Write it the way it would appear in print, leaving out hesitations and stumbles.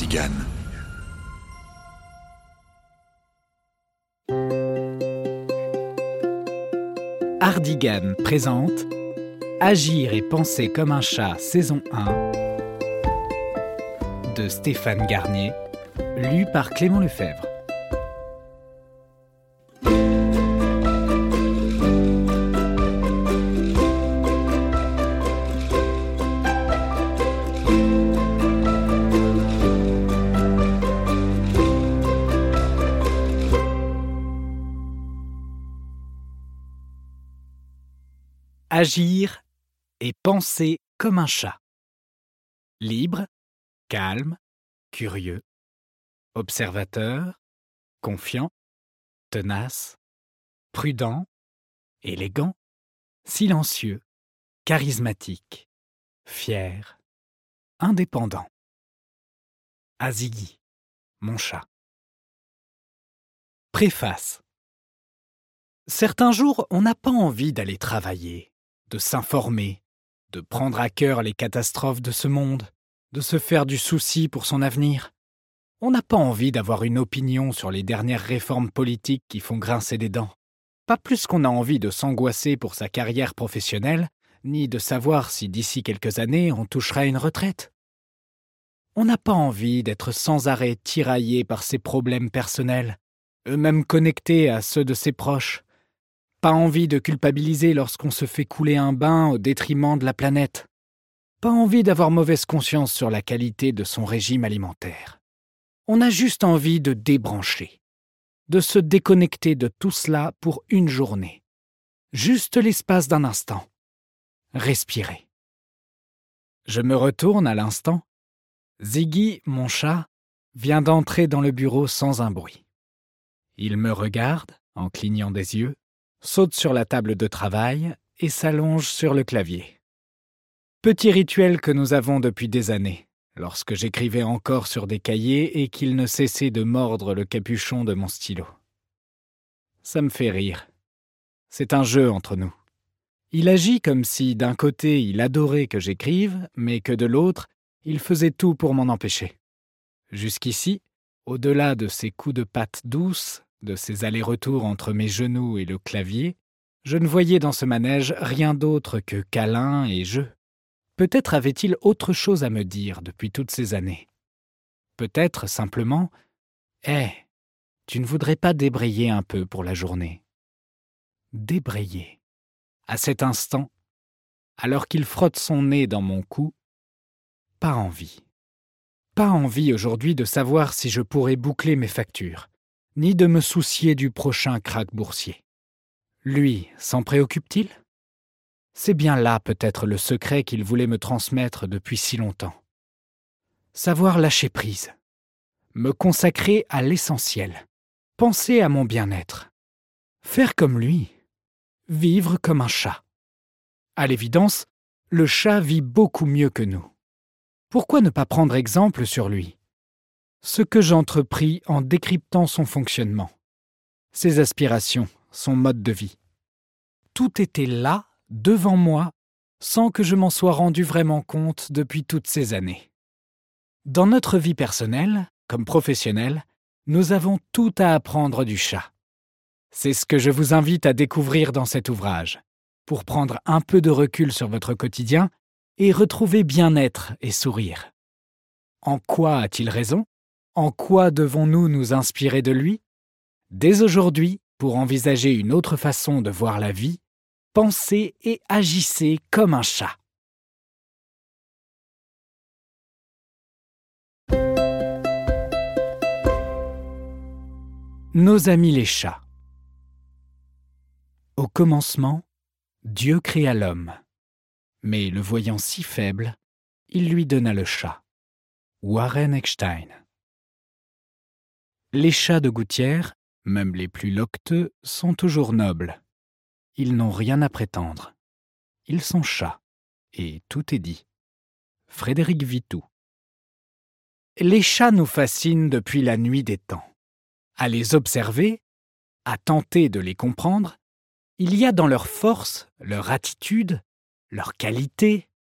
Hardigan. Hardigan présente Agir et penser comme un chat, saison 1 de Stéphane Garnier, lu par Clément Lefebvre. Agir et penser comme un chat. Libre, calme, curieux, observateur, confiant, tenace, prudent, élégant, silencieux, charismatique, fier, indépendant. Ziggy, mon chat. Préface. Certains jours, on n'a pas envie d'aller travailler, de s'informer, de prendre à cœur les catastrophes de ce monde, de se faire du souci pour son avenir. On n'a pas envie d'avoir une opinion sur les dernières réformes politiques qui font grincer des dents. Pas plus qu'on a envie de s'angoisser pour sa carrière professionnelle, ni de savoir si d'ici quelques années on touchera une retraite. On n'a pas envie d'être sans arrêt tiraillé par ses problèmes personnels, eux-mêmes connectés à ceux de ses proches. Pas envie de culpabiliser lorsqu'on se fait couler un bain au détriment de la planète. Pas envie d'avoir mauvaise conscience sur la qualité de son régime alimentaire. On a juste envie de débrancher, de se déconnecter de tout cela pour une journée. Juste l'espace d'un instant. Respirer. Je me retourne à l'instant. Ziggy, mon chat, vient d'entrer dans le bureau sans un bruit. Il me regarde, en clignant des yeux, saute sur la table de travail et s'allonge sur le clavier. Petit rituel que nous avons depuis des années, lorsque j'écrivais encore sur des cahiers et qu'il ne cessait de mordre le capuchon de mon stylo. Ça me fait rire. C'est un jeu entre nous. Il agit comme si, d'un côté, il adorait que j'écrive, mais que de l'autre, il faisait tout pour m'en empêcher. Jusqu'ici, au-delà de ses coups de patte douces, de ses allers-retours entre mes genoux et le clavier, je ne voyais dans ce manège rien d'autre que câlins et jeux. Peut-être avait-il autre chose à me dire depuis toutes ces années. Peut-être simplement « tu ne voudrais pas débrayer un peu pour la journée ?» Débrayer. À cet instant, alors qu'il frotte son nez dans mon cou, pas envie. Pas envie aujourd'hui de savoir si je pourrais boucler mes factures, ni de me soucier du prochain krach boursier. Lui, s'en préoccupe-t-il ? C'est bien là peut-être le secret qu'il voulait me transmettre depuis si longtemps. Savoir lâcher prise, me consacrer à l'essentiel, penser à mon bien-être, faire comme lui, vivre comme un chat. À l'évidence, le chat vit beaucoup mieux que nous. Pourquoi ne pas prendre exemple sur lui ? Ce que j'entrepris en décryptant son fonctionnement, ses aspirations, son mode de vie. Tout était là, devant moi, sans que je m'en sois rendu vraiment compte depuis toutes ces années. Dans notre vie personnelle, comme professionnelle, nous avons tout à apprendre du chat. C'est ce que je vous invite à découvrir dans cet ouvrage, pour prendre un peu de recul sur votre quotidien et retrouver bien-être et sourire. En quoi a-t-il raison ? En quoi devons-nous nous inspirer de lui ? Dès aujourd'hui, pour envisager une autre façon de voir la vie, pensez et agissez comme un chat. Nos amis les chats. Au commencement, Dieu créa l'homme, mais le voyant si faible, il lui donna le chat. Warren Eckstein. Les chats de gouttière, même les plus loqueteux, sont toujours nobles. Ils n'ont rien à prétendre. Ils sont chats, et tout est dit. Frédéric Vitou. Les chats nous fascinent depuis la nuit des temps. À les observer, à tenter de les comprendre, il y a dans leur force, leur attitude, leur qualité,